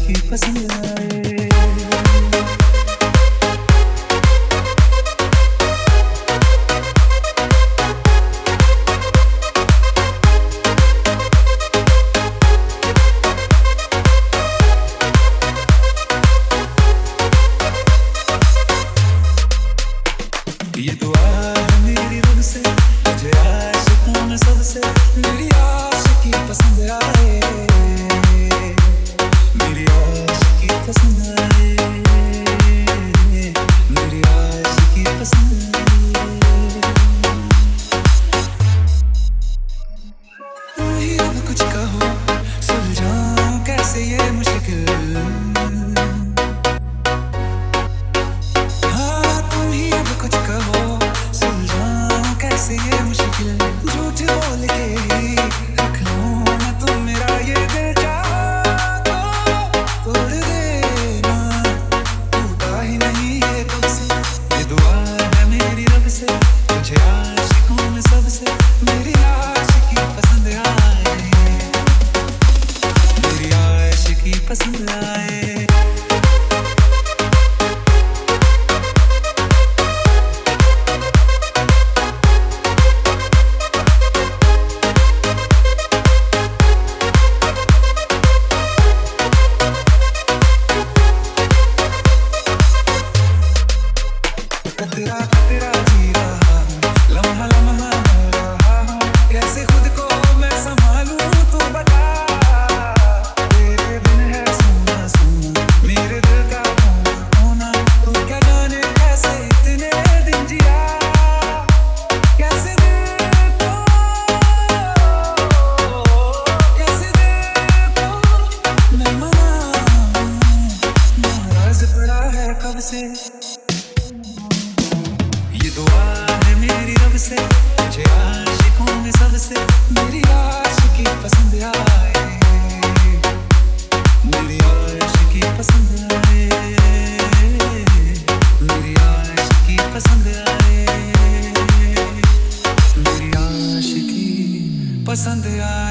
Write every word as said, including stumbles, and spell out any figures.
आशिकी पसंद आए। ये दुआ है मेरी रब से, मुझे आशिकों में सबसे मेरी आशिकी पसंद आए, मेरी आशिकी पसंद आए, मेरी आशिकी पसंद आए। तुम ही अब कुछ कहो, सुलझाऊं कैसे ये मुश्किल। ये मुश्किल झूठ बोल के ही रख लूं मैं, तुम मेरा ये दिल चाहो तोड़ देना, टूटा ही नहीं ये तुमसे। ये दुआ है मेरी रब से, मुझे आशिकों में सबसे मेरी आशिकी पसंद आए, मेरी आशिकी पसंद आए। तेरा तेरा जी रहा लम्हा लम्हा रहा हूँ, कैसे खुद को मैं संभालूं तू बता। तेरे बिन है सोना सोना मेरे दिल का होना होना, तू क्या जाने कैसे इतने दिन जिया, कैसे दिल को कैसे दिल को मैं मनाऊं, नाराज पड़ा है कब से। ये दुआ है मेरी रब से, मुझे आशिकों में सबसे मेरी आशिकी पसंद आए, मेरी आशिकी पसंद आए, मेरी आशिकी पसंद आए, मेरी आशिकी पसंद आए।